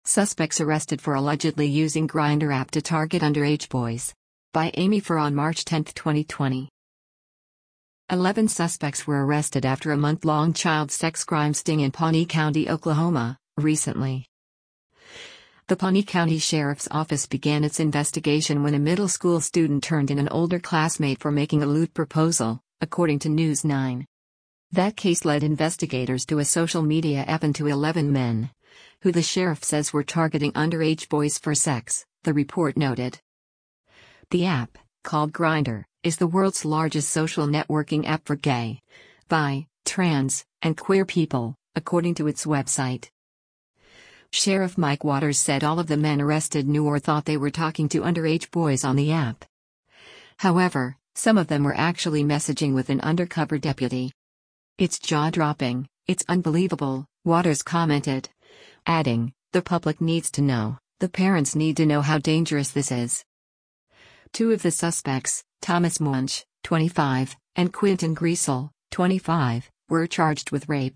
Suspects arrested for allegedly using Grindr app to target underage boys. By Amy Farr on March 10, 2020. 11 suspects were arrested after a month-long child sex crime sting in Pawnee County, Oklahoma, recently. The Pawnee County Sheriff's Office began its investigation when a middle school student turned in an older classmate for making a lewd proposal, according to News 9. That case led investigators to a social media app and to 11 men, who the sheriff says were targeting underage boys for sex, the report noted. The app, called Grindr, is the world's largest social networking app for gay, bi, trans, and queer people, according to its website. Sheriff Mike Waters said all of the men arrested knew or thought they were talking to underage boys on the app. However, some of them were actually messaging with an undercover deputy. "It's jaw-dropping, it's unbelievable," Waters commented, adding, "The public needs to know, the parents need to know how dangerous this is." Two of the suspects, Thomas Munch, 25, and Quinton Griesel, 25, were charged with rape.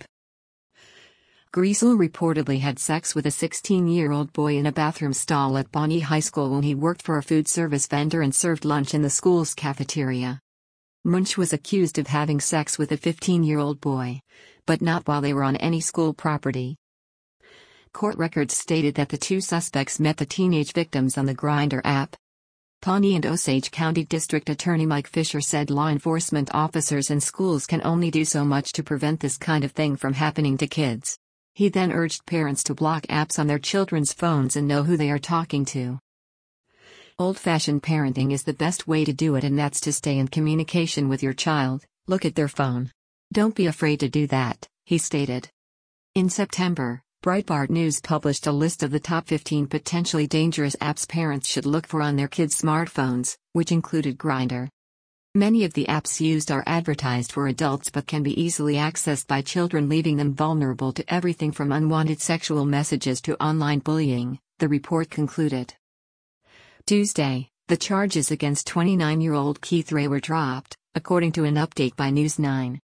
Griesel reportedly had sex with a 16-year-old boy in a bathroom stall at Pawnee High School when he worked for a food service vendor and served lunch in the school's cafeteria. Munch was accused of having sex with a 15-year-old boy, but not while they were on any school property. Court records stated that the two suspects met the teenage victims on the Grindr app. Pawnee and Osage County District Attorney Mike Fisher said law enforcement officers and schools can only do so much to prevent this kind of thing from happening to kids. He then urged parents to block apps on their children's phones and know who they are talking to. Old-fashioned parenting is the best way to do it, and that's to stay in communication with your child, look at their phone. Don't be afraid to do that, he stated. In September, Breitbart News published a list of the top 15 potentially dangerous apps parents should look for on their kids' smartphones, which included Grindr. Many of the apps used are advertised for adults but can be easily accessed by children, leaving them vulnerable to everything from unwanted sexual messages to online bullying, the report concluded. Tuesday, the charges against 29-year-old Keith Ray were dropped, according to an update by News 9.